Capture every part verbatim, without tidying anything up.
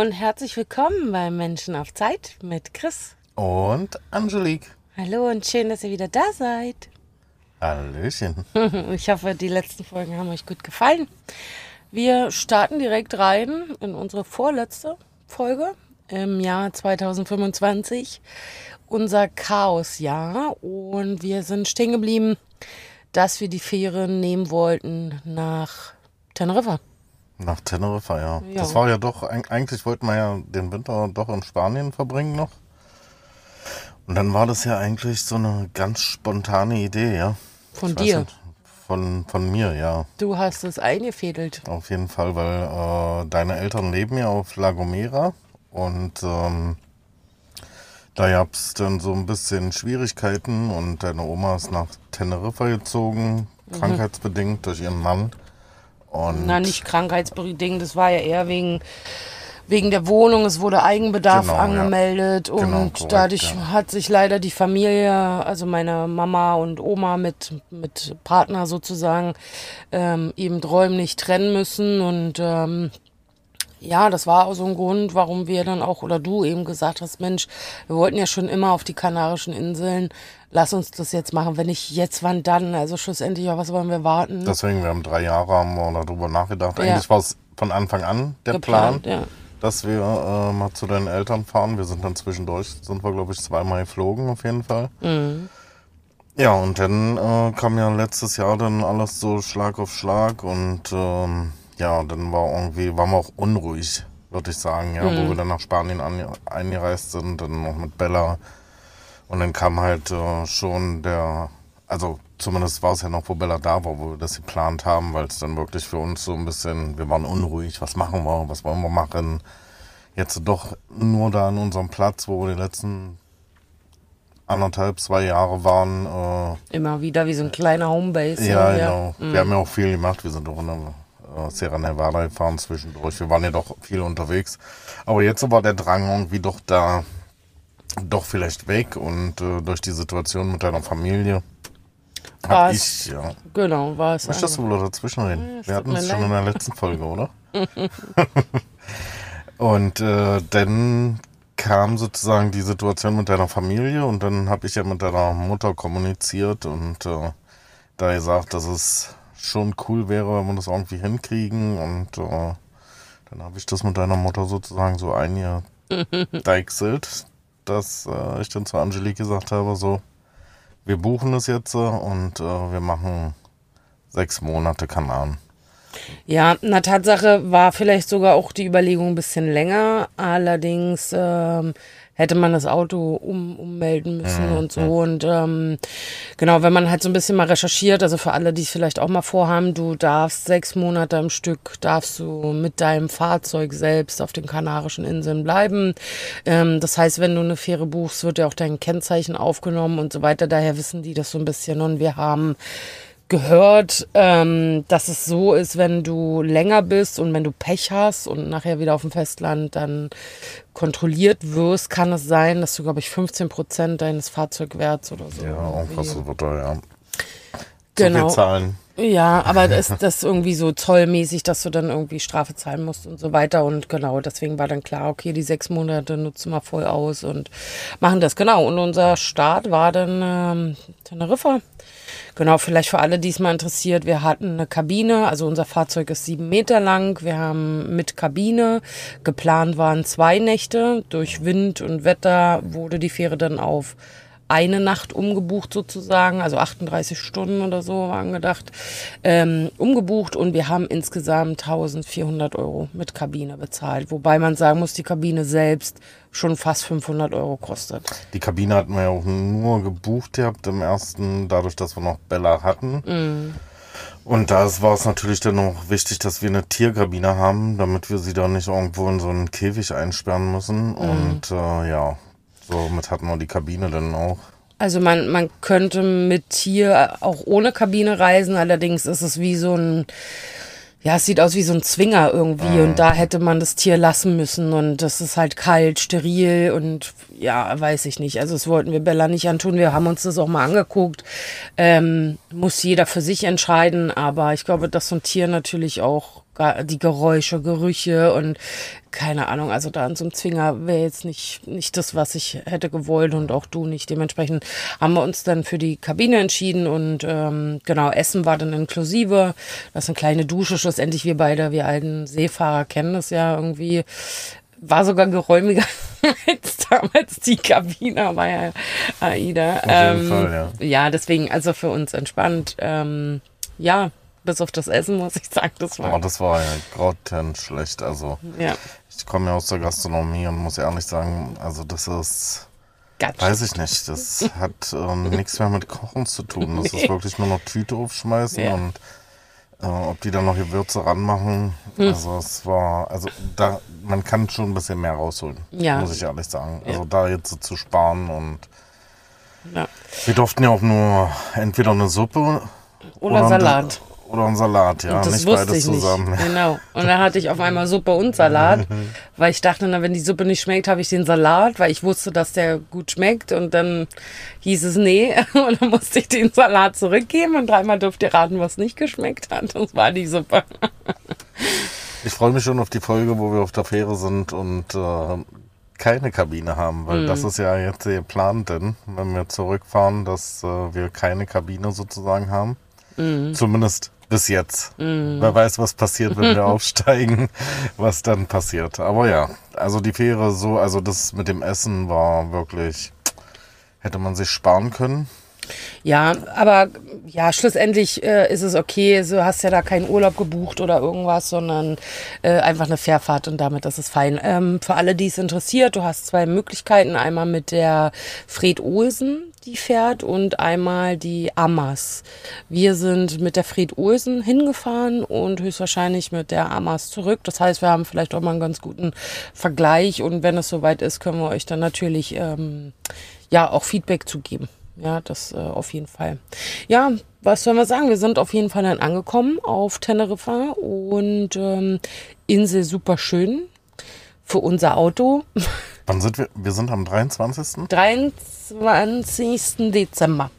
und herzlich willkommen bei Menschen auf Zeit mit Chris und Angelique. Hallo und schön, dass ihr wieder da seid. Hallöchen. Ich hoffe, die letzten Folgen haben euch gut gefallen. Wir starten direkt rein in unsere vorletzte Folge im Jahr zwanzig fünfundzwanzig, unser Chaosjahr. Und wir sind stehen geblieben, dass wir die Fähre nehmen wollten nach Teneriffa. Nach Teneriffa, ja. Ja. Das war ja doch, eigentlich wollten wir ja den Winter doch in Spanien verbringen noch. Und dann war das ja eigentlich so eine ganz spontane Idee, ja. Von Ich weiß dir. nicht, Von, von mir, ja. Du hast es eingefädelt. Auf jeden Fall, weil äh, deine Eltern leben ja auf La Gomera und ähm, da gab es dann so ein bisschen Schwierigkeiten und deine Oma ist nach Teneriffa gezogen, Mhm. krankheitsbedingt durch ihren Mann. Und Na, nicht krankheitsbedingt, das war ja eher wegen, wegen der Wohnung. Es wurde Eigenbedarf Genau, ja. angemeldet und Genau, korrekt, dadurch ja. hat sich leider die Familie, also meine Mama und Oma mit, mit Partner sozusagen, ähm, eben räumlich trennen müssen. Und ähm, ja, das war auch so ein Grund, warum wir dann auch, oder du eben gesagt hast, Mensch, wir wollten ja schon immer auf die Kanarischen Inseln, lass uns das jetzt machen. Wenn nicht jetzt, wann dann? Also schlussendlich, auf was wollen wir warten? Deswegen, wir haben drei Jahre haben wir darüber nachgedacht. Ja. Eigentlich war es von Anfang an der Geplant, Plan, ja. dass wir äh, mal zu deinen Eltern fahren. Wir sind dann zwischendurch, sind wir glaube ich zweimal geflogen auf jeden Fall. Mhm. Ja, und dann äh, kam ja letztes Jahr dann alles so Schlag auf Schlag und ähm, ja, dann war irgendwie, waren wir auch unruhig, würde ich sagen, ja, wo wir dann nach Spanien an, eingereist sind, dann noch mit Bella. Und dann kam halt äh, schon der, also zumindest war es ja noch, wo Bella da war, wo wir das geplant haben, weil es dann wirklich für uns so ein bisschen, wir waren unruhig, was machen wir, was wollen wir machen. Jetzt doch nur da an unserem Platz, wo wir die letzten anderthalb, zwei Jahre waren. Äh, Immer wieder wie so ein kleiner Homebase. ja, ja. genau. Wir haben ja auch viel gemacht, wir sind auch in der äh, Sierra Nevada gefahren zwischendurch. Wir waren ja doch viel unterwegs. Aber jetzt war der Drang irgendwie doch da, doch vielleicht weg und äh, durch die Situation mit deiner Familie hab War's. ich, ja. Genau, war es. Möchtest du wohl dazwischen reden? Ja, es Wir tut hatten mir es schon leid. in der letzten Folge, oder? Und äh, dann kam sozusagen die Situation mit deiner Familie und dann habe ich ja mit deiner Mutter kommuniziert und äh, da gesagt, dass es schon cool wäre, wenn wir das irgendwie hinkriegen und äh, dann habe ich das mit deiner Mutter sozusagen so eingedeichselt, dass äh, ich dann zu Angelique gesagt habe, so, wir buchen es jetzt äh, und äh, wir machen sechs Monate Kanaren. Ja, na Tatsache war vielleicht sogar auch die Überlegung ein bisschen länger. Allerdings ähm, hätte man das Auto um, ummelden müssen und so. Und ähm, genau, wenn man halt so ein bisschen mal recherchiert, also für alle, die es vielleicht auch mal vorhaben, du darfst sechs Monate am Stück, darfst du mit deinem Fahrzeug selbst auf den Kanarischen Inseln bleiben. Ähm, das heißt, wenn du eine Fähre buchst, wird ja auch dein Kennzeichen aufgenommen und so weiter. Daher wissen die das so ein bisschen. Und wir haben gehört, ähm, dass es so ist, wenn du länger bist und wenn du Pech hast und nachher wieder auf dem Festland dann kontrolliert wirst, kann es sein, dass du, glaube ich, fünfzehn Prozent deines Fahrzeugwerts oder so. Ja, irgendwas wird da, ja. Genau. Zu viel zahlen. Ja, aber das das ist irgendwie so zollmäßig, dass du dann irgendwie Strafe zahlen musst und so weiter. Und genau, deswegen war dann klar, okay, die sechs Monate nutzen wir voll aus und machen das. Genau, und unser Start war dann ähm, Teneriffa. Genau, vielleicht für alle, die es mal interessiert, wir hatten eine Kabine, also unser Fahrzeug ist sieben Meter lang, wir haben mit Kabine, geplant waren zwei Nächte, durch Wind und Wetter wurde die Fähre dann auf eine Nacht umgebucht sozusagen, also achtunddreißig Stunden oder so war angedacht, ähm, umgebucht und wir haben insgesamt eintausendvierhundert Euro mit Kabine bezahlt, wobei man sagen muss, die Kabine selbst schon fast fünfhundert Euro kostet. Die Kabine hatten wir ja auch nur gebucht gehabt im ersten, dadurch, dass wir noch Bella hatten. Mm. Und da war es natürlich dann auch wichtig, dass wir eine Tierkabine haben, damit wir sie da nicht irgendwo in so einen Käfig einsperren müssen. Mm. Und äh, ja, somit hatten wir die Kabine dann auch. Also man, man könnte mit Tier auch ohne Kabine reisen, allerdings ist es wie so ein, ja, es sieht aus wie so ein Zwinger irgendwie Mhm. und da hätte man das Tier lassen müssen und das ist halt kalt, steril und ja, weiß ich nicht. Also das wollten wir Bella nicht antun, wir haben uns das auch mal angeguckt. Ähm, muss jeder für sich entscheiden, aber ich glaube, dass so ein Tier natürlich auch gar- die Geräusche, Gerüche und keine Ahnung, also da an so einem Zwinger wäre jetzt nicht, nicht das, was ich hätte gewollt und auch du nicht. Dementsprechend haben wir uns dann für die Kabine entschieden und ähm, genau, Essen war dann inklusive. Das ist eine kleine Dusche, schlussendlich wir beide, wir alten Seefahrer kennen das ja irgendwie. War sogar geräumiger als damals die Kabine bei ja AIDA. Auf jeden Ähm, Fall, ja. ja, deswegen, also für uns entspannt. Ähm, ja, bis auf das Essen muss ich sagen, das war. Aber das war ja grottenschlecht. Also Ja, ich komme ja aus der Gastronomie und muss ehrlich sagen, also das ist, ganz weiß ich nicht, das hat ähm, nichts mehr mit Kochen zu tun. Das ist wirklich nur noch Tüte aufschmeißen Ja. und äh, ob die dann noch Gewürze ranmachen. Also es war, also da, man kann schon ein bisschen mehr rausholen, Ja. muss ich ehrlich sagen. Also da jetzt so zu sparen und ja. wir durften ja auch nur entweder eine Suppe Oder ein- Salat. Oder ein Salat, ja, Und das nicht wusste beides ich nicht. zusammen. Genau. Und dann hatte ich auf einmal Suppe und Salat, weil ich dachte, na, wenn die Suppe nicht schmeckt, habe ich den Salat, weil ich wusste, dass der gut schmeckt. Und dann hieß es nee. Und dann musste ich den Salat zurückgeben und dreimal durfte ihr raten, was nicht geschmeckt hat. Das war die Suppe. Ich freue mich schon auf die Folge, wo wir auf der Fähre sind und äh, keine Kabine haben, weil das ist ja jetzt der Plan, denn wenn wir zurückfahren, dass äh, wir keine Kabine sozusagen haben. Zumindest bis jetzt. Wer weiß, was passiert, wenn wir aufsteigen, was dann passiert. Aber ja, also die Fähre so, also das mit dem Essen war wirklich, hätte man sich sparen können. Ja, aber ja, schlussendlich äh, ist es okay. Du hast ja da keinen Urlaub gebucht oder irgendwas, sondern äh, einfach eine Fährfahrt und damit ist es fein. Ähm, für alle, die es interessiert, du hast zwei Möglichkeiten. Einmal mit der Fred Olsen, die fährt, und einmal die Amas. Wir sind mit der Fred Olsen hingefahren und höchstwahrscheinlich mit der Amas zurück. Das heißt, wir haben vielleicht auch mal einen ganz guten Vergleich und wenn es soweit ist, können wir euch dann natürlich ähm, ja auch Feedback zu geben. Ja, das äh, auf jeden Fall. Ja, was soll man sagen? Wir sind auf jeden Fall dann angekommen auf Teneriffa und ähm, Insel super schön für unser Auto. Wann sind wir? Wir sind am dreiundzwanzigsten dreiundzwanzigsten Dezember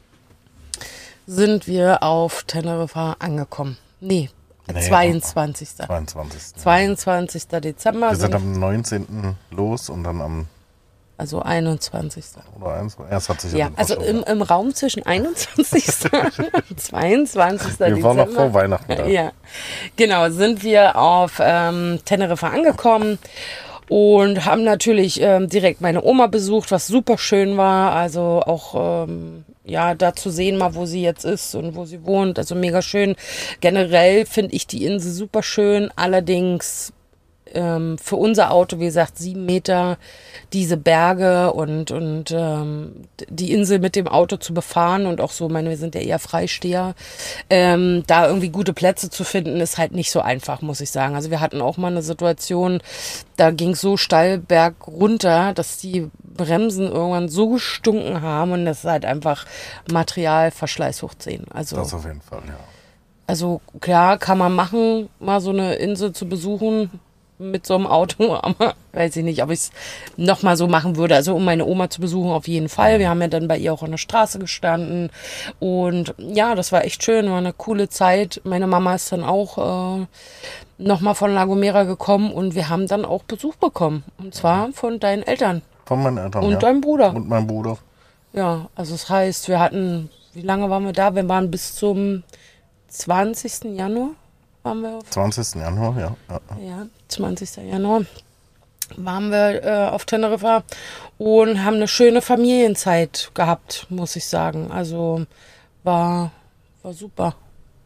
sind wir auf Teneriffa angekommen. Nee, Nee, zweiundzwanzigsten zweiundzwanzigsten zweiundzwanzigsten Dezember. Wir sind sind, am neunzehnten los und dann am, also einundzwanzigsten oder einundzwanzigsten Erst hat sich Ja, dann also verschoben. im, im Raum zwischen einundzwanzigsten und zweiundzwanzigsten Wir waren noch Dezember. vor Weihnachten da. Ja, genau, sind wir auf ähm, Teneriffa angekommen und haben natürlich ähm, direkt meine Oma besucht, was super schön war. Also auch ähm, ja, da zu sehen mal, wo sie jetzt ist und wo sie wohnt. Also mega schön. Generell finde ich die Insel super schön. Allerdings ähm, für unser Auto, wie gesagt, sieben Meter, diese Berge und, und ähm, die Insel mit dem Auto zu befahren und auch so, meine, wir sind ja eher Freisteher, ähm, da irgendwie gute Plätze zu finden, ist halt nicht so einfach, muss ich sagen. Also wir hatten auch mal eine Situation, da ging es so steil berg runter, dass die Bremsen irgendwann so gestunken haben und das ist halt einfach Materialverschleiß hoch zehn. Also Das auf jeden Fall, ja. also klar, kann man machen, mal so eine Insel zu besuchen mit so einem Auto, aber weiß ich nicht, ob ich es nochmal so machen würde. Also um meine Oma zu besuchen, auf jeden Fall. Wir haben ja dann bei ihr auch an der Straße gestanden und ja, das war echt schön, war eine coole Zeit. Meine Mama ist dann auch äh, nochmal von La Gomera gekommen und wir haben dann auch Besuch bekommen. Und zwar von deinen Eltern Von meinen Eltern, und ja. deinem Bruder. Und mein Bruder. Ja, also das heißt, wir hatten, wie lange waren wir da? Wir waren bis zum zwanzigsten Januar waren wir auf, zwanzigsten Januar, ja. ja. ja, zwanzigsten Januar waren wir äh, auf Teneriffa und haben eine schöne Familienzeit gehabt, muss ich sagen. Also war, war super.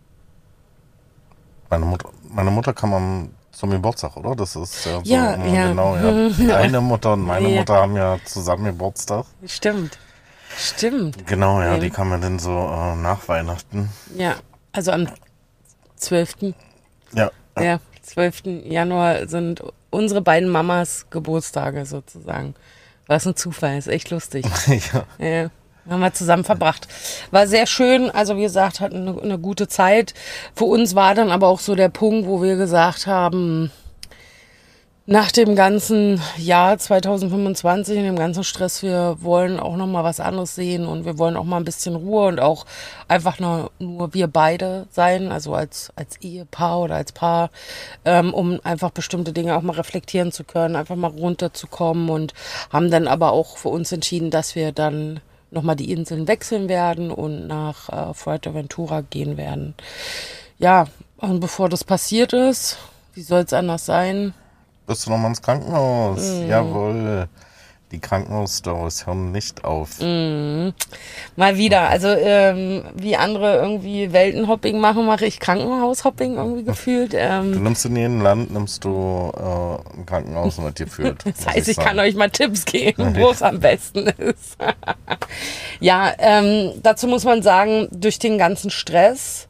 Meine Mutter, meine Mutter kam am, zum Geburtstag, oder? Das ist ja so, Ja, äh, ja. genau, ja. Deine Mutter und meine Ja. Mutter haben ja zusammen Geburtstag. Stimmt. Stimmt. Genau, ja, Ja. die kamen dann so äh, nach Weihnachten. Ja, also am zwölften Ja, Ja, zwölften Januar sind unsere beiden Mamas Geburtstage sozusagen. Was ein Zufall, ist echt lustig. ja. Ja, haben wir zusammen verbracht. War sehr schön, also wie gesagt, hatten eine, eine gute Zeit. Für uns war dann aber auch so der Punkt, wo wir gesagt haben, nach dem ganzen Jahr zwanzig fünfundzwanzig und dem ganzen Stress, wir wollen auch noch mal was anderes sehen und wir wollen auch mal ein bisschen Ruhe und auch einfach nur, nur wir beide sein, also als, als Ehepaar oder als Paar, ähm, um einfach bestimmte Dinge auch mal reflektieren zu können, einfach mal runterzukommen und haben dann aber auch für uns entschieden, dass wir dann noch mal die Inseln wechseln werden und nach äh, Fuerteventura gehen werden. Ja, und bevor das passiert ist, wie soll es anders sein? Bist du noch mal ins Krankenhaus? Mm. Jawohl. Die Krankenhausstories hören nicht auf. Mm. Mal wieder. Also ähm, wie andere irgendwie Weltenhopping machen, mache ich Krankenhaushopping irgendwie gefühlt. Ähm, du nimmst in jedem Land, nimmst du äh, ein Krankenhaus mit dir führt. Das heißt, ich, ich kann euch mal Tipps geben, wo es am besten ist. Ja, ähm, dazu muss man sagen, durch den ganzen Stress,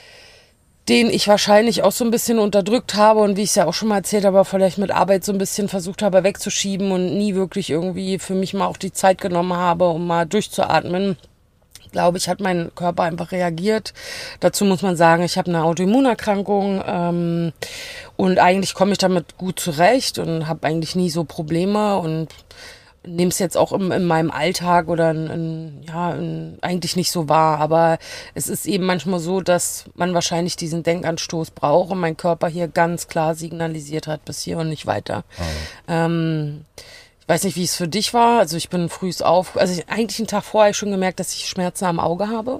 den ich wahrscheinlich auch so ein bisschen unterdrückt habe und wie ich es ja auch schon mal erzählt habe, vielleicht mit Arbeit so ein bisschen versucht habe wegzuschieben und nie wirklich irgendwie für mich mal auch die Zeit genommen habe, um mal durchzuatmen, glaube ich, hat mein Körper einfach reagiert. Dazu muss man sagen, ich habe eine Autoimmunerkrankung ähm, und eigentlich komme ich damit gut zurecht und habe eigentlich nie so Probleme und nehme es jetzt auch in, in meinem Alltag oder in, in, ja, in, eigentlich nicht so wahr, aber es ist eben manchmal so, dass man wahrscheinlich diesen Denkanstoß braucht und mein Körper hier ganz klar signalisiert hat, bis hier und nicht weiter. Mhm. Ähm, ich weiß nicht, wie es für dich war, also ich bin frühs auf, also ich, eigentlich einen Tag vorher habe ich schon gemerkt, dass ich Schmerzen am Auge habe.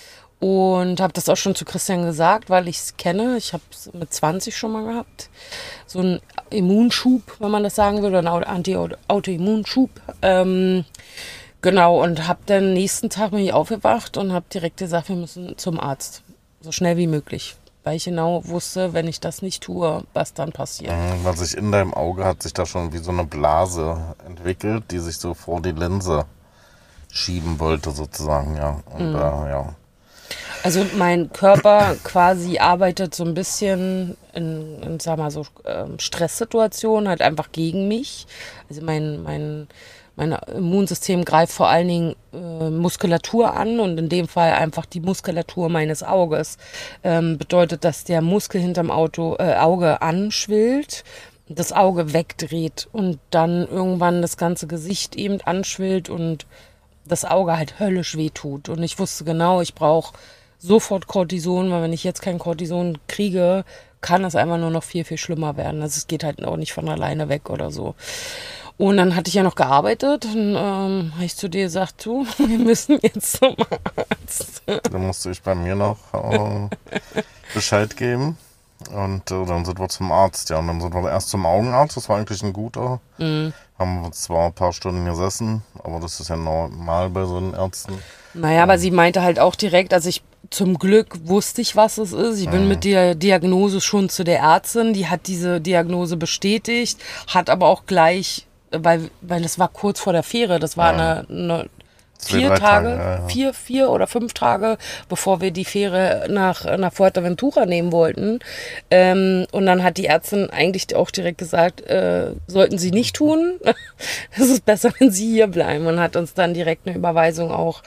Und habe das auch schon zu Christian gesagt, weil ich es kenne. Ich habe es mit zwanzig schon mal gehabt. So ein Immunschub, wenn man das sagen würde, ein Anti-Autoimmunschub. Ähm, genau, und habe dann nächsten Tag bin ich aufgewacht und habe direkt gesagt, wir müssen zum Arzt. So schnell wie möglich. Weil ich genau wusste, wenn ich das nicht tue, was dann passiert. Was sich in deinem Auge hat sich da schon wie so eine Blase entwickelt, die sich so vor die Linse schieben wollte sozusagen, ja. Und mhm. äh, ja. Also mein Körper quasi arbeitet so ein bisschen in, in sag mal so, ähm, Stresssituationen halt einfach gegen mich. Also mein, mein, mein Immunsystem greift vor allen Dingen äh, Muskulatur an und in dem Fall einfach die Muskulatur meines Auges. Ähm, bedeutet, dass der Muskel hinterm Auto, äh, Auge anschwillt, das Auge wegdreht und dann irgendwann das ganze Gesicht eben anschwillt und das Auge halt höllisch wehtut. Und ich wusste genau, ich brauche sofort Cortison, weil wenn ich jetzt kein Cortison kriege, kann es einfach nur noch viel, viel schlimmer werden. Also es geht halt auch nicht von alleine weg oder so. Und dann hatte ich ja noch gearbeitet und ähm, habe ich zu dir gesagt, du, wir müssen jetzt zum Arzt. Dann musste ich bei mir noch äh, Bescheid geben und äh, dann sind wir zum Arzt. Ja, und dann sind wir erst zum Augenarzt, das war eigentlich ein guter. Mhm. Haben wir zwar ein paar Stunden gesessen, aber das ist ja normal bei so den Ärzten. Naja, aber sie meinte halt auch direkt, also ich zum Glück wusste ich, was es ist. Ich bin mhm. mit der Diagnose schon zu der Ärztin, die hat diese Diagnose bestätigt, hat aber auch gleich, weil, weil das war kurz vor der Fähre, das war eine, eine vier Tage, Tage ja, ja. vier, vier oder fünf Tage, bevor wir die Fähre nach, nach Fuerteventura nehmen wollten. Ähm, und dann hat die Ärztin eigentlich auch direkt gesagt, äh, sollten Sie nicht tun. Es ist besser, wenn Sie hier bleiben. Und hat uns dann direkt eine Überweisung auch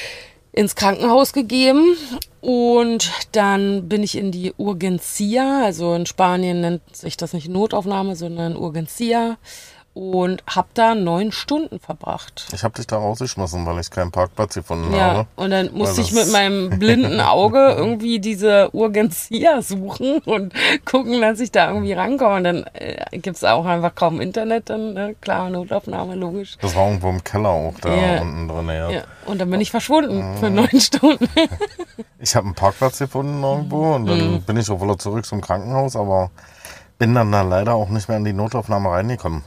ins Krankenhaus gegeben. Und dann bin ich in die Urgencia, also in Spanien nennt sich das nicht Notaufnahme, sondern Urgencia. Und habe da neun Stunden verbracht. Ich habe dich da rausgeschmissen, weil ich keinen Parkplatz gefunden ja, habe. Und dann musste ich mit meinem blinden Auge irgendwie diese Urgencia suchen und gucken, dass ich da irgendwie rankomme. Und dann äh, gibt es auch einfach kaum Internet, dann ne? Klar, Notaufnahme, logisch. Das war irgendwo im Keller auch da ja. unten drin. Ja. ja. Und dann bin ich verschwunden für neun Stunden. Ich habe einen Parkplatz gefunden irgendwo und dann mhm. bin ich auch wieder zurück zum Krankenhaus, aber bin dann da leider auch nicht mehr in die Notaufnahme reingekommen.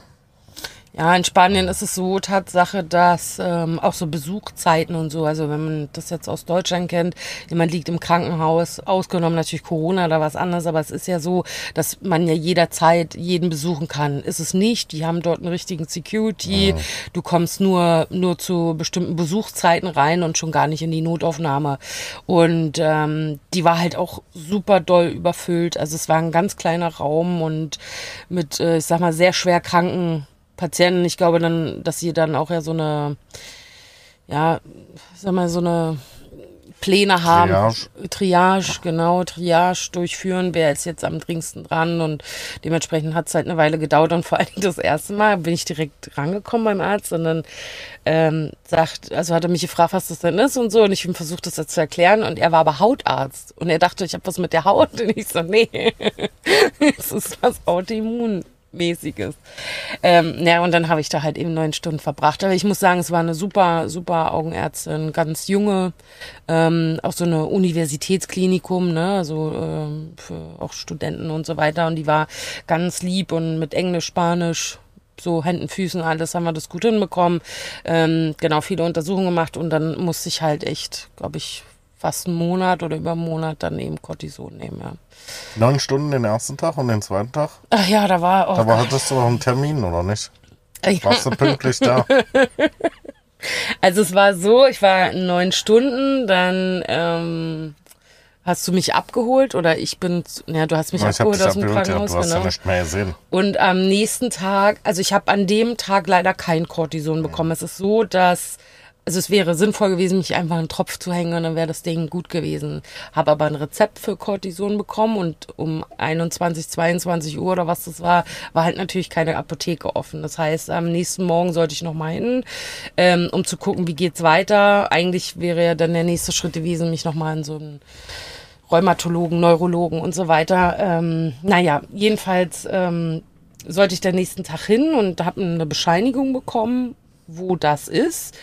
Ja, in Spanien ist es so Tatsache, dass ähm, auch so Besuchzeiten und so, also wenn man das jetzt aus Deutschland kennt, jemand liegt im Krankenhaus, ausgenommen natürlich Corona oder was anderes, aber es ist ja so, dass man ja jederzeit jeden besuchen kann. Ist es nicht, die haben dort einen richtigen Security, mhm. du kommst nur nur zu bestimmten Besuchszeiten rein und schon gar nicht in die Notaufnahme. Und ähm, die war halt auch super doll überfüllt, also es war ein ganz kleiner Raum und mit, äh, ich sag mal, sehr schwer kranken Patienten. Ich glaube dann, dass sie dann auch ja so eine, ja, sag mal, so eine Pläne haben. Triage. Triage, genau, Triage durchführen, wer ist jetzt am dringendsten dran und dementsprechend hat es halt eine Weile gedauert und vor allen Dingen das erste Mal bin ich direkt rangekommen beim Arzt und dann ähm, sagt, also hat er mich gefragt, was das denn ist und so und ich habe versucht, das zu erklären und er war aber Hautarzt und er dachte, ich habe was mit der Haut und ich so, nee, es ist was Autoimmun. Mäßiges. Ähm, ja, und dann habe ich da halt eben neun Stunden verbracht. Aber ich muss sagen, es war eine super, super Augenärztin, ganz junge, ähm, auch so eine Universitätsklinikum, ne, also ähm, für auch Studenten und so weiter. Und die war ganz lieb und mit Englisch, Spanisch, so Händen, Füßen, alles haben wir das gut hinbekommen. Ähm, genau, viele Untersuchungen gemacht und dann musste ich halt echt, glaube ich, fast einen Monat oder über einen Monat dann eben Cortison nehmen, ja. Neun Stunden den ersten Tag und den zweiten Tag? Ach ja, da war auch. Aber hattest du noch einen Termin, oder nicht? Ja. Warst du pünktlich da? Also es war so, ich war neun Stunden, dann ähm, hast du mich abgeholt oder ich bin, ja, du hast mich ich abgeholt hab aus dich dem abgeholt, Krankenhaus, ja, du hast genau. ja nicht mehr gesehen. Und am nächsten Tag, also ich habe an dem Tag leider kein Cortison bekommen. Es ist so, dass also es wäre sinnvoll gewesen, mich einfach einen Tropf zu hängen und dann wäre das Ding gut gewesen. Habe aber ein Rezept für Cortison bekommen und um einundzwanzig, zweiundzwanzig Uhr oder was das war, war halt natürlich keine Apotheke offen. Das heißt, am nächsten Morgen sollte ich noch mal hin, ähm, um zu gucken, wie geht's weiter. Eigentlich wäre ja dann der nächste Schritt gewesen, mich noch mal in so einen Rheumatologen, Neurologen und so weiter. Ähm, naja, jedenfalls ähm, sollte ich den nächsten Tag hin und habe eine Bescheinigung bekommen, wo das ist.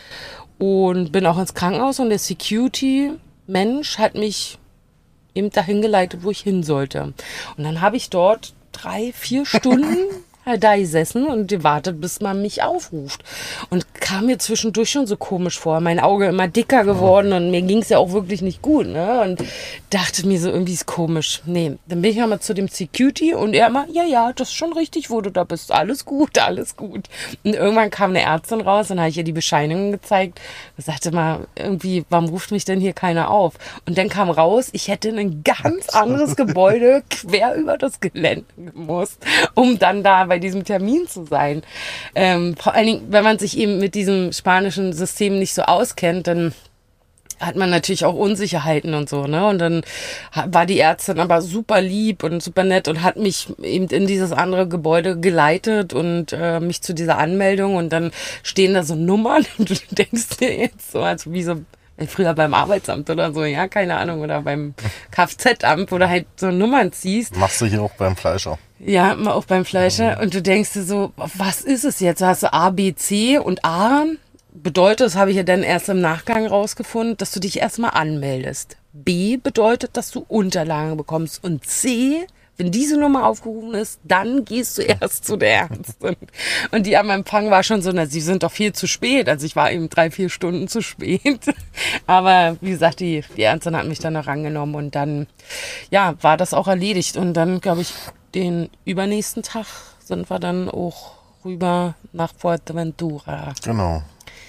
Und bin auch ins Krankenhaus und der Security-Mensch hat mich eben dahin geleitet, wo ich hin sollte. Und dann habe ich dort drei, vier Stunden da gesessen und gewartet, bis man mich aufruft. Und kam mir zwischendurch schon so komisch vor. Mein Auge immer dicker geworden und mir ging es ja auch wirklich nicht gut, ne? Und dachte mir so, irgendwie ist komisch. Nee, dann bin ich nochmal zu dem Security und er immer, ja, ja, das ist schon richtig, wo du da bist. Alles gut, alles gut. Und irgendwann kam eine Ärztin raus und habe ich ihr die Bescheinigung gezeigt. Und sagte mal, irgendwie, warum ruft mich denn hier keiner auf? Und dann kam raus, ich hätte in ein ganz anderes Gebäude quer über das Gelände gemusst, um dann da bei diesem Termin zu sein. Ähm, vor allen Dingen, wenn man sich eben mit diesem spanischen System nicht so auskennt, dann hat man natürlich auch Unsicherheiten und so, ne? Und dann war die Ärztin aber super lieb und super nett und hat mich eben in dieses andere Gebäude geleitet und äh, mich zu dieser Anmeldung und dann stehen da so Nummern und du denkst dir jetzt so, also wie so früher beim Arbeitsamt oder so, ja, keine Ahnung, oder beim Kfz-Amt, wo du halt so Nummern ziehst. Machst du hier auch beim Fleischer? Ja, immer auch beim Fleischer. Und du denkst dir so, was ist es jetzt? Da hast du A, B, C und A bedeutet, das habe ich ja dann erst im Nachgang rausgefunden, dass du dich erstmal anmeldest. B bedeutet, dass du Unterlagen bekommst. Und C, wenn diese Nummer aufgerufen ist, dann gehst du erst zu der Ärztin. Und die am Empfang war schon so, na, sie sind doch viel zu spät. Also ich war eben drei, vier Stunden zu spät. Aber wie gesagt, die, die Ärztin hat mich dann noch rangenommen und dann, ja, war das auch erledigt. Und dann, glaube ich, den übernächsten Tag sind wir dann auch rüber nach Fuerteventura. Genau.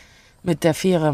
Mit der Fähre.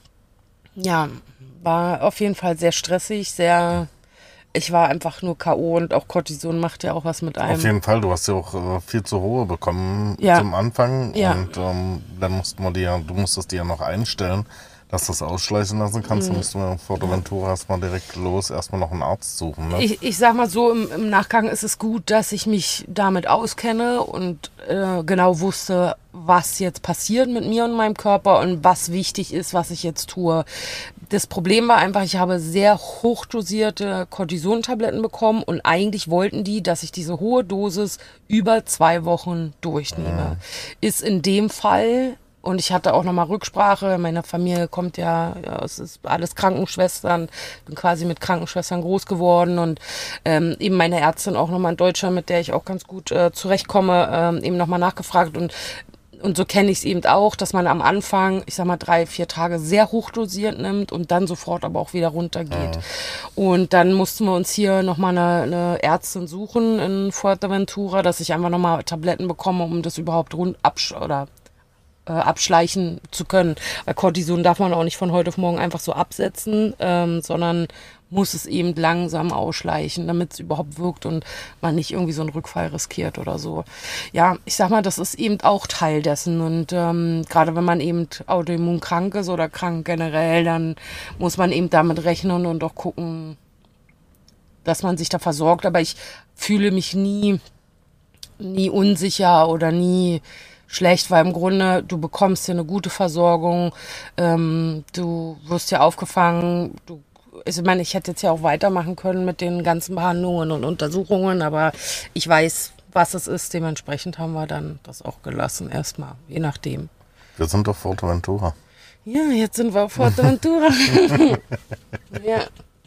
Ja, war auf jeden Fall sehr stressig, sehr... Ich war einfach nur K O und auch Cortison macht ja auch was mit einem. Auf jeden Fall, du hast ja auch äh, viel zu hohe bekommen ja. zum Anfang. Ja. Und ähm, dann mussten wir die ja, du musstest die ja noch einstellen, dass du das ausschleichen lassen kannst. Mhm. Dann mussten wir in Fuerteventura erstmal direkt los, erstmal noch einen Arzt suchen. Ne? Ich, ich sag mal so, im, im Nachgang ist es gut, dass ich mich damit auskenne und äh, genau wusste, was jetzt passiert mit mir und meinem Körper und was wichtig ist, was ich jetzt tue. Das Problem war einfach, ich habe sehr hochdosierte Cortison-Tabletten bekommen und eigentlich wollten die, dass ich diese hohe Dosis über zwei Wochen durchnehme. Mhm. Ist in dem Fall, und ich hatte auch nochmal Rücksprache, meine Familie kommt ja, ja, es ist alles Krankenschwestern, bin quasi mit Krankenschwestern groß geworden und ähm, eben meine Ärztin auch nochmal in Deutschland, mit der ich auch ganz gut äh, zurechtkomme, ähm, eben nochmal nachgefragt und Und so kenne ich es eben auch, dass man am Anfang, ich sag mal, drei, vier Tage sehr hochdosiert nimmt und dann sofort aber auch wieder runtergeht. Ja. Und dann mussten wir uns hier nochmal eine, eine Ärztin suchen in Fuerteventura, dass ich einfach nochmal Tabletten bekomme, um das überhaupt rund absch oder äh, abschleichen zu können. Weil Cortison darf man auch nicht von heute auf morgen einfach so absetzen, ähm, sondern muss es eben langsam ausschleichen, damit es überhaupt wirkt und man nicht irgendwie so einen Rückfall riskiert oder so. Ja, ich sag mal, das ist eben auch Teil dessen. Und ähm, gerade wenn man eben autoimmun krank ist oder krank generell, dann muss man eben damit rechnen und auch gucken, dass man sich da versorgt. Aber ich fühle mich nie, nie unsicher oder nie schlecht, weil im Grunde, du bekommst hier eine gute Versorgung, ähm, du wirst ja aufgefangen, du ich meine, ich hätte jetzt ja auch weitermachen können mit den ganzen Behandlungen und Untersuchungen, aber ich weiß, was es ist. Dementsprechend haben wir dann das auch gelassen, erstmal, je nachdem. Wir sind auf Fuerteventura. Ja, jetzt sind wir auf Fuerteventura. ja.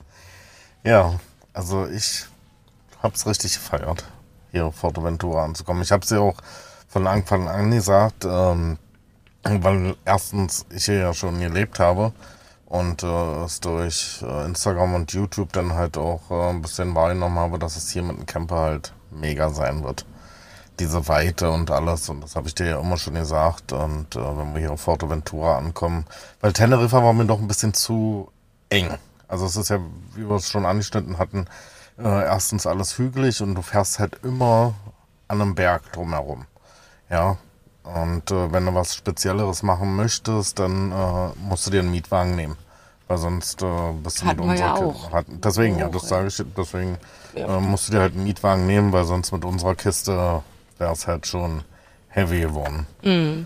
Ja, also ich habe es richtig gefeiert, hier auf Fuerteventura anzukommen. Ich habe es ja auch von Anfang an gesagt, ähm, weil erstens ich hier ja schon gelebt habe. Und äh, es durch äh, Instagram und YouTube dann halt auch äh, ein bisschen wahrgenommen habe, dass es hier mit dem Camper halt mega sein wird. Diese Weite und alles. Und das habe ich dir ja immer schon gesagt. Und äh, wenn wir hier auf Fuerteventura ankommen, weil Teneriffa war mir doch ein bisschen zu eng. Also es ist ja, wie wir es schon angeschnitten hatten, äh, erstens alles hügelig und du fährst halt immer an einem Berg drumherum. Ja. Und äh, wenn du was Spezielleres machen möchtest, dann äh, musst du dir einen Mietwagen nehmen. Weil sonst äh, bist du Hatten mit wir unserer ja Kiste. auch. Hat, deswegen, ja, Auch, das ja. sage ich, deswegen Ja. äh, musst du dir halt einen Mietwagen nehmen, weil sonst mit unserer Kiste wäre es halt schon heavy geworden. Mhm.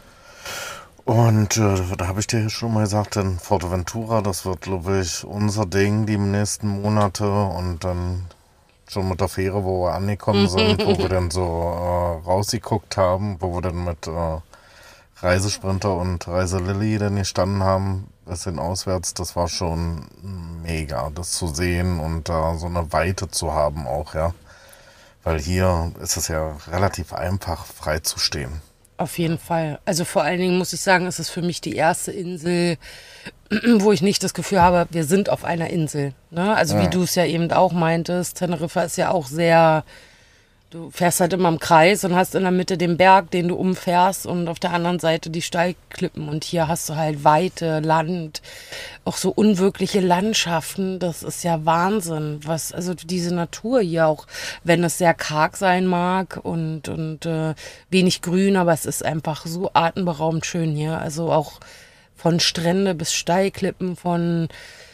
Und äh, da habe ich dir schon mal gesagt, dann Fuerteventura, das wird, glaube ich, unser Ding die nächsten Monate und dann schon mit der Fähre, wo wir angekommen sind, wo wir dann so äh, rausgeguckt haben, wo wir dann mit äh, Reisesprinter und Reiselilly dann gestanden haben, bisschen auswärts, das war schon mega, das zu sehen und da äh, so eine Weite zu haben auch, ja. Weil hier ist es ja relativ einfach, frei zu stehen. Auf jeden Fall. Also vor allen Dingen muss ich sagen, ist es für mich die erste Insel, wo ich nicht das Gefühl habe, wir sind auf einer Insel. Ne? Also wie du es ja eben auch meintest, Teneriffa ist ja auch sehr, du fährst halt immer im Kreis und hast in der Mitte den Berg, den du umfährst und auf der anderen Seite die Steilklippen und hier hast du halt Weite, Land, auch so unwirkliche Landschaften, das ist ja Wahnsinn, was, also diese Natur hier auch, wenn es sehr karg sein mag und, und äh, wenig grün, aber es ist einfach so atemberaubend schön hier, also auch von Strände bis Steilklippen, von,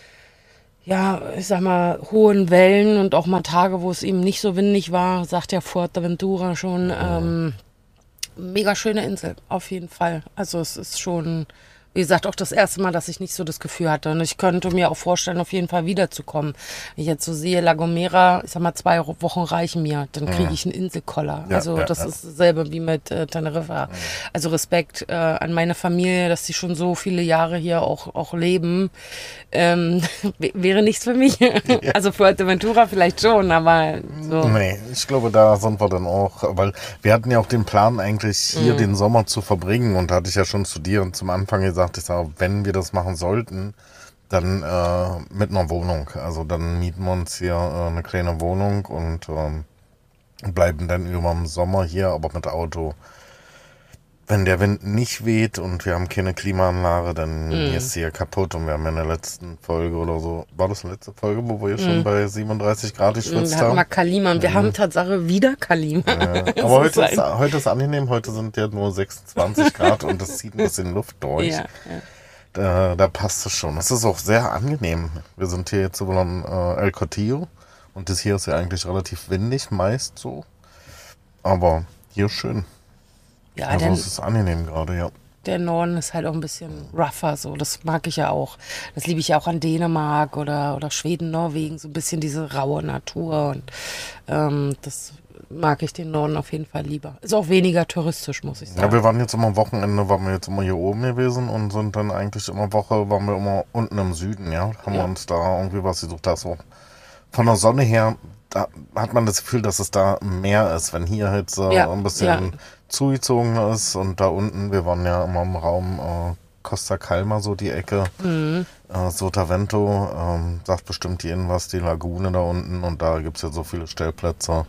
ja, ich sag mal, hohen Wellen und auch mal Tage, wo es eben nicht so windig war, sagt ja Fuerteventura schon. Ähm, mega schöne Insel, auf jeden Fall. Also es ist schon, wie gesagt, auch das erste Mal, dass ich nicht so das Gefühl hatte. Und ich könnte mir auch vorstellen, auf jeden Fall wiederzukommen. Wenn ich jetzt so sehe, La Gomera, ich sag mal, zwei Wochen reichen mir, dann kriege ich einen Inselkoller. Ja, also ja, das ja. ist dasselbe wie mit äh, Teneriffa. Also Respekt äh, an meine Familie, dass die schon so viele Jahre hier auch, auch leben. Ähm, w- wäre nichts für mich. Also Fuerteventura vielleicht schon, aber so. Nee, ich glaube, da sind wir dann auch, weil wir hatten ja auch den Plan, eigentlich hier den Sommer zu verbringen und da hatte ich ja schon zu dir zum Anfang gesagt, ich sage, wenn wir das machen sollten, dann äh, mit einer Wohnung. Also dann mieten wir uns hier äh, eine kleine Wohnung und ähm, bleiben dann über den Sommer hier, aber mit Auto. Wenn der Wind nicht weht und wir haben keine Klimaanlage, dann ist sie ja kaputt. Und wir haben ja in der letzten Folge oder so, war das die letzte Folge, wo wir schon bei siebenunddreißig Grad geschwitzt Wir hatten mal haben? Kalima und wir haben Tatsache wieder Kalima. Ja, So aber heute sein. ist, heute ist angenehm, heute sind ja nur sechsundzwanzig Grad und es zieht ein bisschen Luft durch. Ja, ja. Da, da passt es schon. Es ist auch sehr angenehm. Wir sind hier jetzt so am äh, El Cotillo und das hier ist ja eigentlich relativ windig, meist so. Aber hier ist schön. Ja, Also denn es ist angenehm gerade, ja. der Norden ist halt auch ein bisschen rougher, so. Das mag ich ja auch. Das liebe ich ja auch an Dänemark oder, oder Schweden, Norwegen, so ein bisschen diese raue Natur. Und ähm, das mag ich den Norden auf jeden Fall lieber. Ist auch weniger touristisch, muss ich Ja, sagen. wir waren jetzt immer am Wochenende, waren wir jetzt immer hier oben gewesen und sind dann eigentlich immer Woche, waren wir immer unten im Süden, ja. Haben wir Ja. uns da irgendwie was gesucht. Da ist auch von der Sonne her, da hat man das Gefühl, dass es da mehr ist, wenn hier jetzt äh, Ja, ein bisschen ja. zugezogen ist und da unten, wir waren ja immer im Raum äh, Costa Calma, so die Ecke, Mhm. äh, Sotavento, ähm, sagt bestimmt jedem was, die Lagune da unten und da gibt es ja so viele Stellplätze.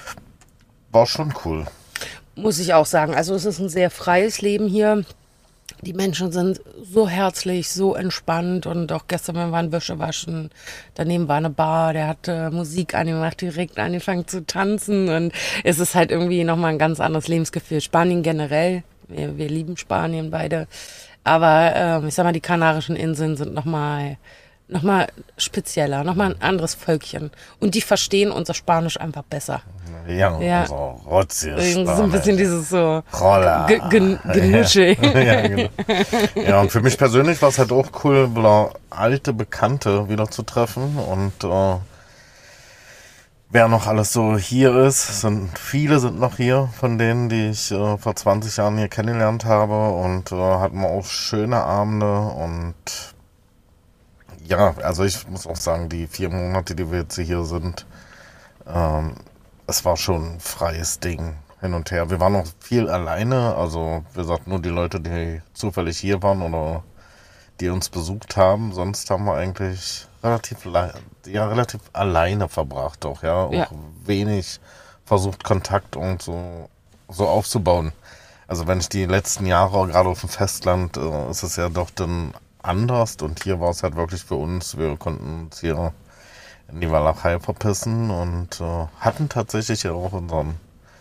War schon cool. Muss ich auch sagen. Also es ist ein sehr freies Leben hier. Die Menschen sind so herzlich, so entspannt und auch gestern, wir waren Wäsche waschen, daneben war eine Bar, der hat äh, Musik angemacht, direkt angefangen zu tanzen und es ist halt irgendwie nochmal ein ganz anderes Lebensgefühl. Spanien generell, wir, wir lieben Spanien beide, aber ähm, ich sag mal, die Kanarischen Inseln sind nochmal noch mal spezieller, nochmal ein anderes Völkchen und die verstehen unser Spanisch einfach besser. Ja, ja. So Rotzisch. So ein bisschen dieses so Roller. Ge Gen Genusche. Ja. Ja, genau. Ja, und für mich persönlich war es halt auch cool, wieder alte Bekannte wieder zu treffen und äh, wer noch alles so hier ist, sind viele sind noch hier von denen, die ich äh, vor zwanzig Jahren hier kennengelernt habe und äh, hatten wir auch schöne Abende und ja, also ich muss auch sagen, die vier Monate, die wir jetzt hier sind, ähm, es war schon ein freies Ding hin und her. Wir waren noch viel alleine, also wie gesagt, nur die Leute, die zufällig hier waren oder die uns besucht haben. Sonst haben wir eigentlich relativ, ja, relativ alleine verbracht auch, ja. Auch Ja. wenig versucht, Kontakt und so, so aufzubauen. Also wenn ich die letzten Jahre, gerade auf dem Festland, äh, ist es ja doch dann anders und hier war es halt wirklich für uns, wir konnten uns hier in die Walachei verpissen und äh, hatten tatsächlich ja auch unseren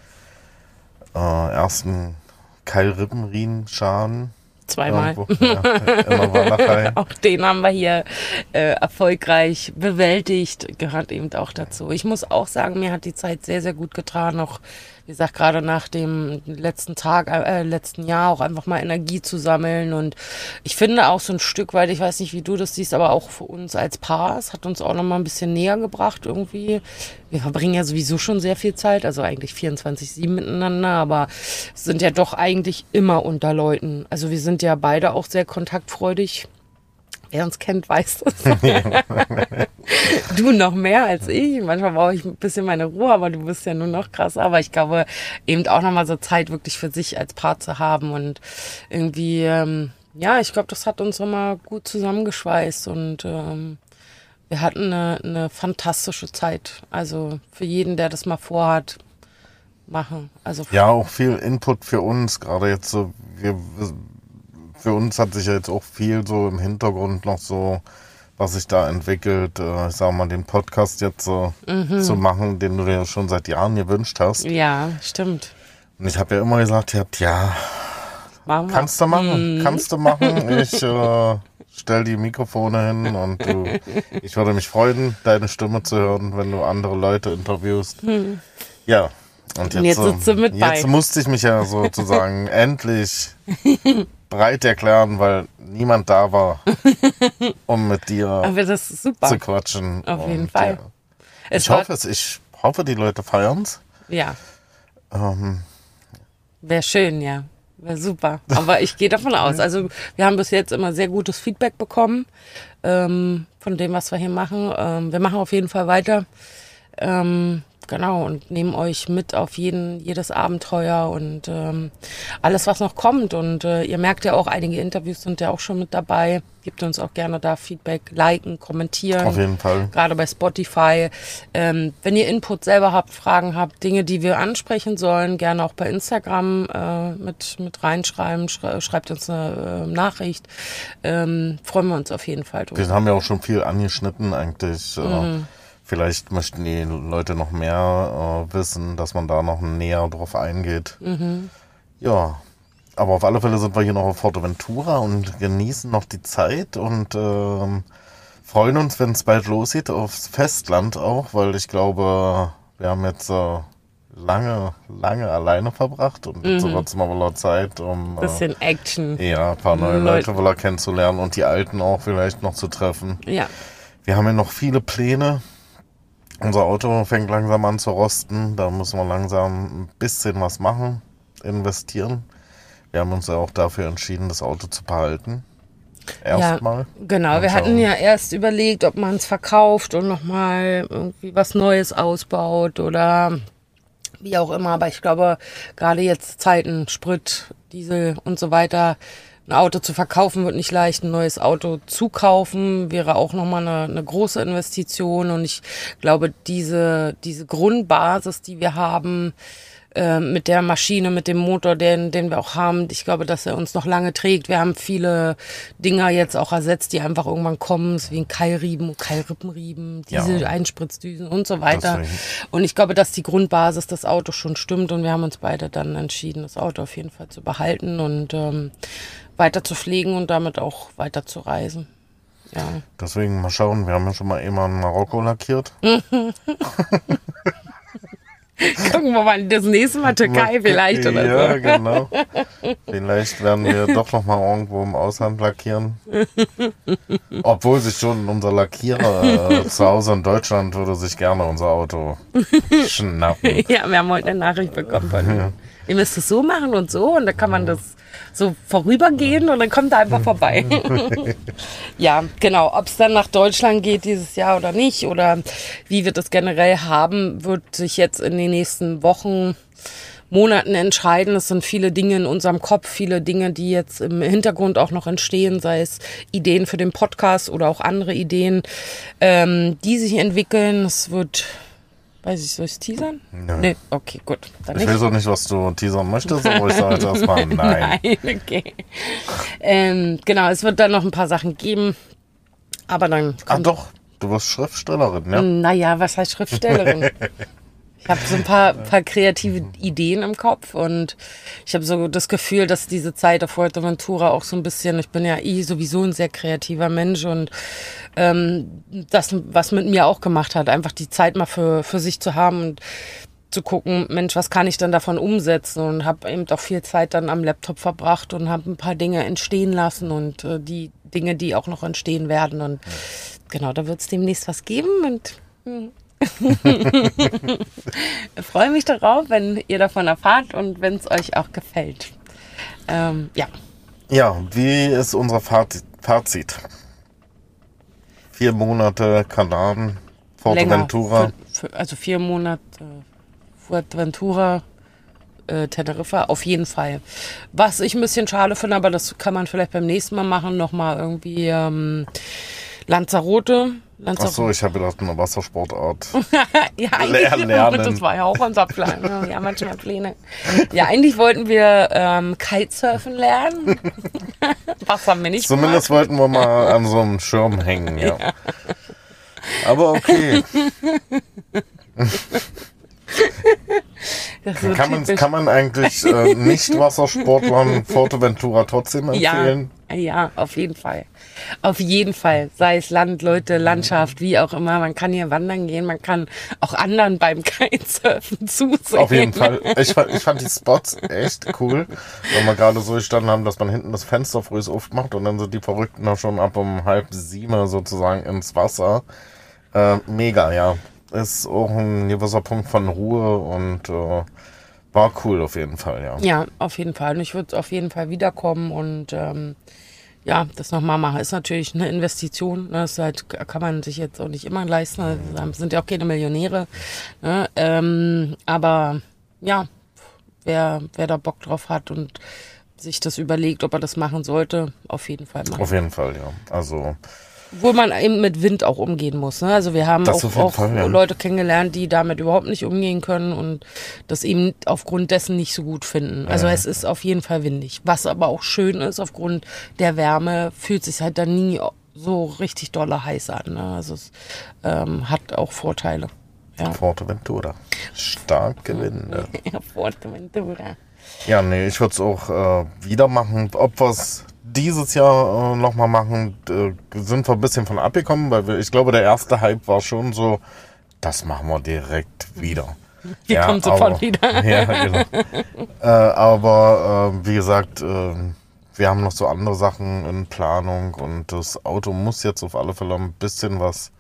äh, ersten Keilrippenriehenschaden. Zweimal. Irgendwo, ja, in der Walachei. Auch den haben wir hier äh, erfolgreich bewältigt, gehört eben auch dazu. Ich muss auch sagen, mir hat die Zeit sehr, sehr gut getan, auch wie gesagt, gerade nach dem letzten Tag, äh, letzten Jahr auch einfach mal Energie zu sammeln und ich finde auch so ein Stück weit, ich weiß nicht, wie du das siehst, aber auch für uns als Paar, es hat uns auch noch mal ein bisschen näher gebracht irgendwie. Wir verbringen ja sowieso schon sehr viel Zeit, also eigentlich vierundzwanzig sieben miteinander, aber sind ja doch eigentlich immer unter Leuten. Also wir sind ja beide auch sehr kontaktfreudig. Wer uns kennt, weiß das. Du noch mehr als ich. Manchmal brauche ich ein bisschen meine Ruhe, aber du bist ja nur noch krasser. Aber ich glaube, eben auch nochmal so Zeit wirklich für sich als Paar zu haben. Und irgendwie, ähm, ja, ich glaube, das hat uns immer gut zusammengeschweißt. Und ähm, wir hatten eine, eine fantastische Zeit. Also für jeden, der das mal vorhat, machen. Also Ja, auch viel Input für uns, gerade jetzt so, wir, für uns hat sich ja jetzt auch viel so im Hintergrund noch so, was sich da entwickelt, äh, ich sag mal, den Podcast jetzt so Mhm. zu machen, den du dir schon seit Jahren gewünscht hast. ja, stimmt. Und ich habe ja immer gesagt, ihr habt, ja, Machen wir. kannst du machen, kannst du machen. Ich äh, stell die Mikrofone hin und du, ich würde mich freuen, deine Stimme zu hören, wenn du andere Leute interviewst. Ja. Und jetzt, Und jetzt äh, sitzt du mit bei. jetzt musste ich mich ja sozusagen endlich breit erklären, weil niemand da war, um mit dir Aber das ist super. zu quatschen. Auf jeden Und, Fall. ja. Es Ich war- hoffe es, ich hoffe, die Leute feiern's. Ja, Ähm, wäre schön, ja. Wäre super. Aber ich gehe davon aus. Also wir haben bis jetzt immer sehr gutes Feedback bekommen ähm, von dem, was wir hier machen. Ähm, wir machen auf jeden Fall weiter. Ähm, genau, und nehmen euch mit auf jeden, jedes Abenteuer und ähm, alles, was noch kommt. Und äh, ihr merkt ja auch, einige Interviews sind ja auch schon mit dabei. Gebt uns auch gerne da Feedback, liken, kommentieren. auf jeden Fall. Gerade bei Spotify. Ähm, wenn ihr Input selber habt, Fragen habt, Dinge, die wir ansprechen sollen, gerne auch bei Instagram äh, mit, mit reinschreiben. Schrei- Schreibt uns eine äh, Nachricht. Ähm, freuen wir uns auf jeden Fall drüber. Wir haben ja auch schon viel angeschnitten eigentlich. Mhm. Äh, vielleicht möchten die Leute noch mehr äh, wissen, dass man da noch näher drauf eingeht. Mhm. Ja, aber auf alle Fälle sind wir hier noch auf Forteventura und genießen noch die Zeit und ähm, freuen uns, wenn es bald losgeht, aufs Festland auch, weil ich glaube, wir haben jetzt äh, lange, lange alleine verbracht und jetzt Mhm. wird es mal wieder Zeit, um äh, Bisschen Action. ja, ein paar neue Leute. Leute wieder kennenzulernen und die Alten auch vielleicht noch zu treffen. Ja. Wir haben ja noch viele Pläne. Unser Auto fängt langsam an zu rosten. Da müssen wir langsam ein bisschen was machen, investieren. Wir haben uns ja auch dafür entschieden, das Auto zu behalten. Erstmal. Ja, genau. Und Wir hatten schauen. ja erst überlegt, ob man es verkauft und nochmal irgendwie was Neues ausbaut oder wie auch immer. Aber ich glaube, gerade jetzt Zeiten, Sprit, Diesel und so weiter, ein Auto zu verkaufen wird nicht leicht. Ein neues Auto zu kaufen wäre auch nochmal eine, eine große Investition. Und ich glaube, diese, diese Grundbasis, die wir haben, äh, mit der Maschine, mit dem Motor, den, den wir auch haben. Ich glaube, dass er uns noch lange trägt. Wir haben viele Dinger jetzt auch ersetzt, die einfach irgendwann kommen, so wie ein Keilriemen, Keilrippenriemen, diese ja. Einspritzdüsen und so weiter. Deswegen. Und ich glaube, dass die Grundbasis des Autos schon stimmt und wir haben uns beide dann entschieden, das Auto auf jeden Fall zu behalten und ähm, weiter zu pflegen und damit auch weiter zu reisen. Ja. Deswegen mal schauen, wir haben ja schon mal immer in Marokko lackiert. Gucken wir mal das nächste Mal Türkei vielleicht oder ja, so. Ja, genau. Vielleicht werden wir doch noch mal irgendwo im Ausland lackieren. Obwohl sich schon unser Lackierer äh, zu Hause in Deutschland würde sich gerne unser Auto schnappen. Ja, wir haben heute eine Nachricht bekommen von ihm. Ja. Ihr müsst es so machen und so und dann kann man das so vorübergehen und dann kommt er einfach vorbei. Ja, genau. Ob es dann nach Deutschland geht dieses Jahr oder nicht oder wie wir das generell haben, wird sich jetzt in den nächsten Wochen, Monaten entscheiden. Es sind viele Dinge in unserem Kopf, viele Dinge, die jetzt im Hintergrund auch noch entstehen, sei es Ideen für den Podcast oder auch andere Ideen, ähm, die sich entwickeln. Es wird... Weiß ich, soll ich es teasern? Nein. Nee, okay, gut. Dann ich nicht. weiß auch nicht, was du teasern möchtest, aber ich sage jetzt erstmal nein. Nein, okay. Ähm, genau, es wird dann noch ein paar Sachen geben, aber dann... Ah doch, du wirst Schriftstellerin, ja? Naja, was heißt Schriftstellerin? Ich habe so ein paar, paar kreative Ideen im Kopf und ich habe so das Gefühl, dass diese Zeit auf Fuerteventura auch so ein bisschen, ich bin ja eh sowieso ein sehr kreativer Mensch und ähm, das, was mit mir auch gemacht hat, einfach die Zeit mal für, für sich zu haben und zu gucken, Mensch, was kann ich denn davon umsetzen und habe eben auch viel Zeit dann am Laptop verbracht und habe ein paar Dinge entstehen lassen und äh, die Dinge, die auch noch entstehen werden und genau, da wird es demnächst was geben und... Hm. Ich freue mich darauf, wenn ihr davon erfahrt und wenn es euch auch gefällt. Ähm, ja. Ja, wie ist unser Fazit? Vier Monate Kanaren, Fuerteventura. Länger, für, für, also vier Monate Fuerteventura, äh, Teneriffa, auf jeden Fall. Was ich ein bisschen schade finde, aber das kann man vielleicht beim nächsten Mal machen, nochmal irgendwie ähm, Lanzarote. Ach so, ich habe gedacht, eine Wassersportart. Ja, eigentlich, lernen. Das war ja auch unser Plan. Wir haben manchmal Pläne. Ja, eigentlich wollten wir ähm, Kitesurfen lernen. Was haben wir nicht Zumindest gemacht. wollten wir mal an so einem Schirm hängen, ja. Ja. Aber okay. So kann, man, kann man eigentlich äh, Nicht-Wassersportlern Fuerteventura trotzdem empfehlen? Ja, ja, auf jeden Fall. Auf jeden Fall. Sei es Land, Leute, Landschaft, wie auch immer. Man kann hier wandern gehen, man kann auch anderen beim Kitesurfen zusehen. Auf jeden Fall. Ich fand, ich fand die Spots echt cool, weil wir gerade so gestanden haben, dass man hinten das Fenster früh aufmacht und dann sind die Verrückten da schon ab um halb sieben sozusagen ins Wasser. Äh, mega, ja. Ist auch ein gewisser Punkt von Ruhe und äh, war cool auf jeden Fall, ja. Ja, auf jeden Fall. Und ich würde auf jeden Fall wiederkommen und ähm, ja, das nochmal machen. Ist natürlich eine Investition. Ne? Das halt, kann man sich jetzt auch nicht immer leisten. Also, sind ja auch keine Millionäre. Ne? Ähm, aber ja, wer, wer da Bock drauf hat und sich das überlegt, ob er das machen sollte, auf jeden Fall machen. Auf jeden Fall, ja. Also... Wo man eben mit Wind auch umgehen muss. Ne? Also wir haben das auch, auch Fall, ja. Leute kennengelernt, die damit überhaupt nicht umgehen können und das eben aufgrund dessen nicht so gut finden. Also ja. Es ist auf jeden Fall windig. Was aber auch schön ist, aufgrund der Wärme fühlt sich halt dann nie so richtig dolle heiß an. Ne? Also es ähm, hat auch Vorteile. Ja. Fuerteventura. Starke Winde. Ja, Fuerteventura. Ja, nee, ich würde es auch äh, wieder machen. Ob wir es dieses Jahr äh, nochmal machen, äh, sind wir ein bisschen von abgekommen, weil wir, ich glaube, der erste Hype war schon so, das machen wir direkt wieder. Wir ja, kommen sofort aber, wieder. Ja, genau. äh, aber äh, wie gesagt, äh, wir haben noch so andere Sachen in Planung und das Auto muss jetzt auf alle Fälle ein bisschen was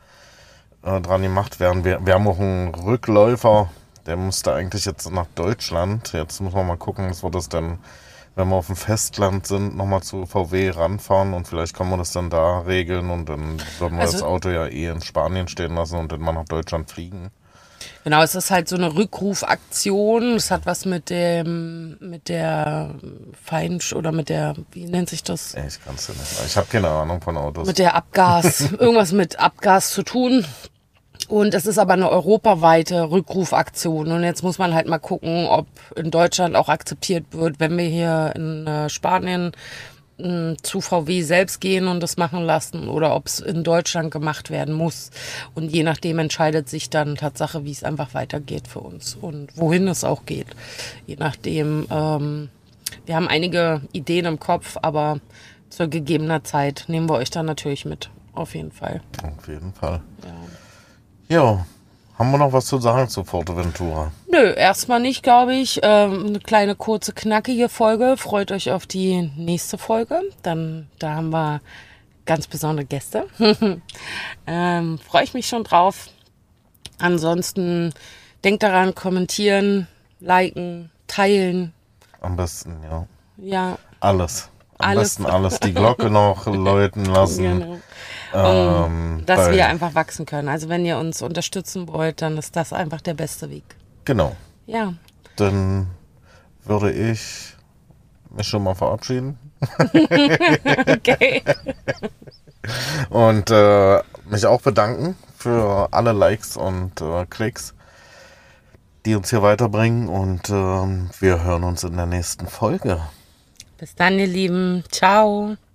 äh, dran gemacht werden. Wir, wir haben auch einen Rückläufer, der musste eigentlich jetzt nach Deutschland. Jetzt muss man mal gucken, dass wir das dann, wenn wir auf dem Festland sind, nochmal zu V W ranfahren und vielleicht kann man das dann da regeln und dann würden wir also, das Auto ja eh in Spanien stehen lassen und dann mal nach Deutschland fliegen. Genau, es ist halt so eine Rückrufaktion. Es hat was mit dem, mit der Feinsch oder mit der, wie nennt sich das? Ich kann es ja nicht. Ich habe keine Ahnung von Autos. Mit der Abgas, irgendwas mit Abgas zu tun. Und es ist aber eine europaweite Rückrufaktion. Und jetzt muss man halt mal gucken, ob in Deutschland auch akzeptiert wird, wenn wir hier in äh, Spanien äh, zu V W selbst gehen und das machen lassen oder ob es in Deutschland gemacht werden muss. Und je nachdem entscheidet sich dann Tatsache, wie es einfach weitergeht für uns und wohin es auch geht. Je nachdem, ähm, wir haben einige Ideen im Kopf, aber zur gegebener Zeit nehmen wir euch dann natürlich mit. Auf jeden Fall. Auf jeden Fall. Ja. Ja, haben wir noch was zu sagen zu Fuerteventura? Nö, erstmal nicht, glaube ich. Ähm, eine kleine, kurze, knackige Folge. Freut euch auf die nächste Folge. Dann, da haben wir ganz besondere Gäste. ähm, Freue ich mich schon drauf. Ansonsten denkt daran, kommentieren, liken, teilen. Am besten, ja. Ja. Alles. Am Alles. besten alles. Die Glocke noch läuten lassen. Genau. Ähm, Um, dass weil- wir einfach wachsen können. Also wenn ihr uns unterstützen wollt, dann ist das einfach der beste Weg. Genau. Ja. Dann würde ich mich schon mal verabschieden. Okay. Und äh, mich auch bedanken für alle Likes und äh, Klicks, die uns hier weiterbringen. Und ähm, wir hören uns in der nächsten Folge. Bis dann, ihr Lieben. Ciao.